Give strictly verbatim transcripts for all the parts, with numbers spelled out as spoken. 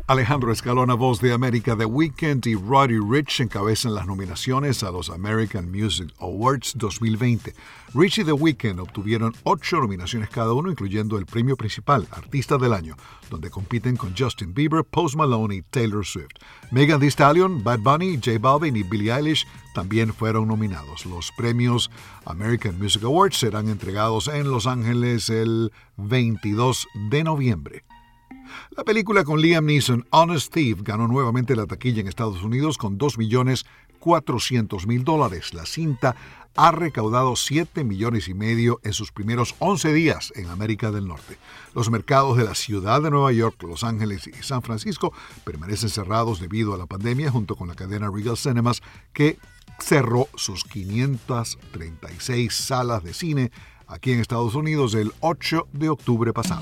Alejandro Escalona, Voz de América. The Weeknd y Roddy Ricch encabezan las nominaciones a los American Music Awards dos mil veinte. Ricch y The Weeknd obtuvieron ocho nominaciones cada uno, incluyendo el premio principal, Artista del Año, donde compiten con Justin Bieber, Post Malone y Taylor Swift. Megan Thee Stallion, Bad Bunny, J Balvin y Billie Eilish también fueron nominados. Los premios American Music Awards serán entregados en Los Ángeles el veintidós de noviembre. La película con Liam Neeson, Honest Thief, ganó nuevamente la taquilla en Estados Unidos con dos millones cuatrocientos mil dólares. La cinta ha recaudado siete millones y medio en sus primeros once días en América del Norte. Los mercados de la ciudad de Nueva York, Los Ángeles y San Francisco permanecen cerrados debido a la pandemia, junto con la cadena Regal Cinemas, que cerró sus quinientas treinta y seis salas de cine aquí en Estados Unidos el ocho de octubre pasado.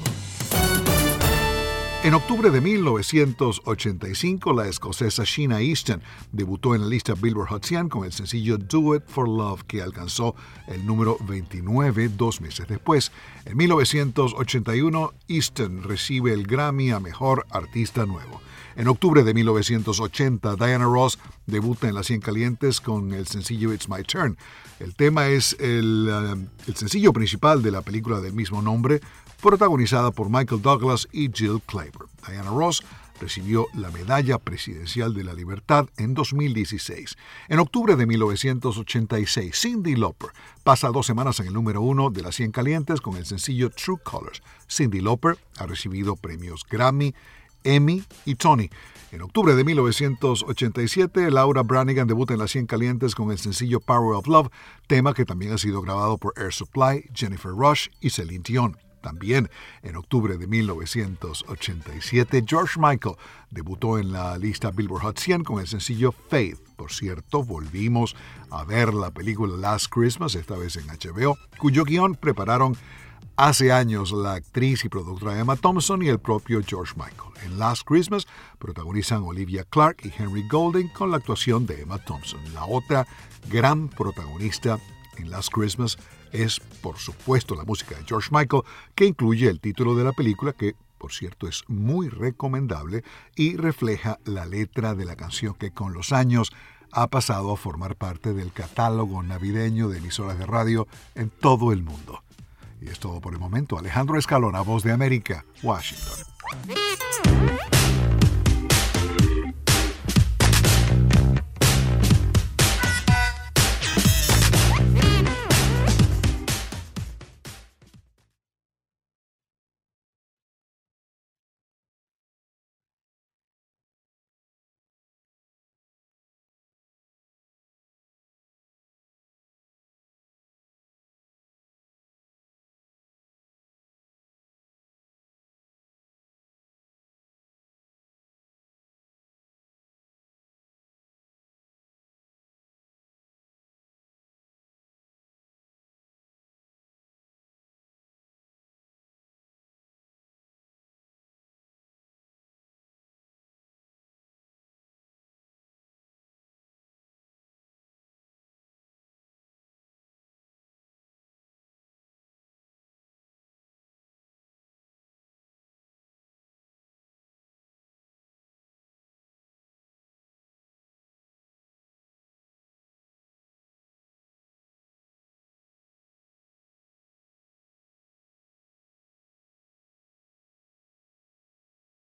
En octubre de mil novecientos ochenta y cinco, la escocesa Sheena Easton debutó en la lista Billboard Hot cien con el sencillo Do It for Love, que alcanzó el número veintinueve dos meses después. En mil novecientos ochenta y uno, Easton recibe el Grammy a Mejor Artista Nuevo. En octubre de mil novecientos ochenta, Diana Ross debuta en las cien calientes con el sencillo It's My Turn. El tema es el, uh, el sencillo principal de la película del mismo nombre, protagonizada por Michael Douglas y Jill Clayburgh. Diana Ross recibió la Medalla Presidencial de la Libertad en dos mil dieciséis. En octubre de mil novecientos ochenta y seis, Cyndi Lauper pasa dos semanas en el número uno de las cien calientes con el sencillo True Colors. Cyndi Lauper ha recibido premios Grammy, Emmy y Tony. En octubre de mil novecientos ochenta y siete, Laura Branigan debuta en las cien calientes con el sencillo Power of Love, tema que también ha sido grabado por Air Supply, Jennifer Rush y Celine Dion. También en octubre de mil novecientos ochenta y siete, George Michael debutó en la lista Billboard Hot cien con el sencillo Faith. Por cierto, volvimos a ver la película Last Christmas, esta vez en H B O, cuyo guión prepararon hace años la actriz y productora Emma Thompson y el propio George Michael. En Last Christmas protagonizan Olivia Clarke y Henry Golding con la actuación de Emma Thompson. La otra gran protagonista en Last Christmas es, por supuesto, la música de George Michael, que incluye el título de la película, que, por cierto, es muy recomendable y refleja la letra de la canción que con los años ha pasado a formar parte del catálogo navideño de emisoras de radio en todo el mundo. Y es todo por el momento. Alejandro Escalona, Voz de América, Washington.